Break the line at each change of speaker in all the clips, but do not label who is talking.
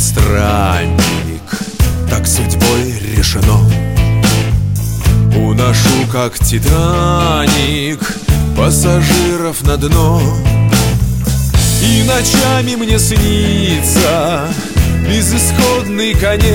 странник, так судьбой решено. Уношу, как Титаник, пассажиров на дно. И ночами мне снится безысходный конец.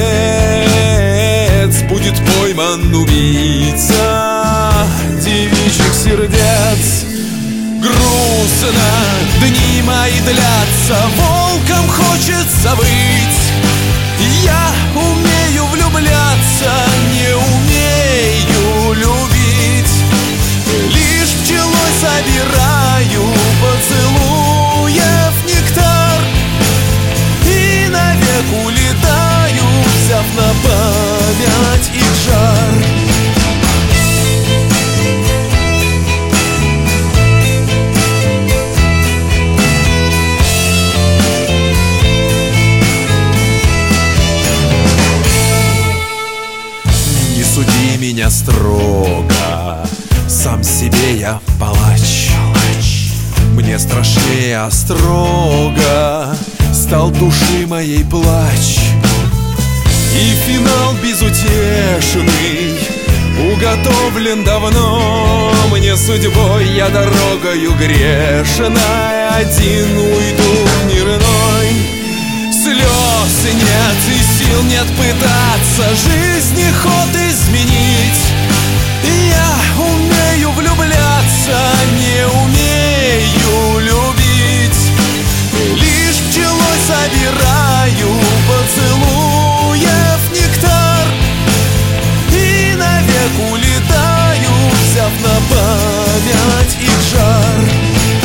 Будет пойман убийца девичьих сердец. Грустно дни мои длятся, волком хочется быть. Я умею влюбляться, не умею любить. Лишь пчелой собираю поцелуев нектар и навек улетаю, взяв на память их жар. Суди меня строго, сам себе я палач. Мне страшнее острога стал души моей плач. И финал безутешный уготовлен давно. Мне судьбой я дорогою грешной один уйду в мир иной. Слез нет и сил нет пытаться жизни ход изменить. Я умею влюбляться, не умею любить. Лишь пчелой собираю поцелуев нектар и навек улетаю, взяв на память их жар.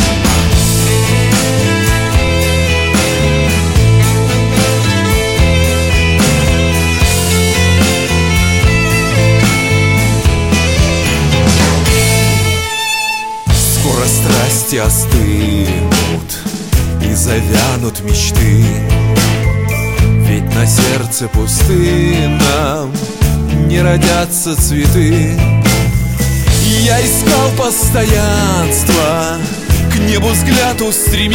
Страсти остынут и завянут мечты, ведь на сердце пустынном не родятся цветы. Я искал постоянства, к небу взгляд устремив,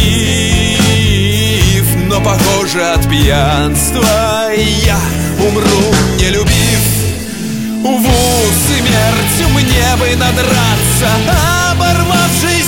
но, похоже, от пьянства я умру, не любив. Увы, смерть, мне бы надраться, оборвавшись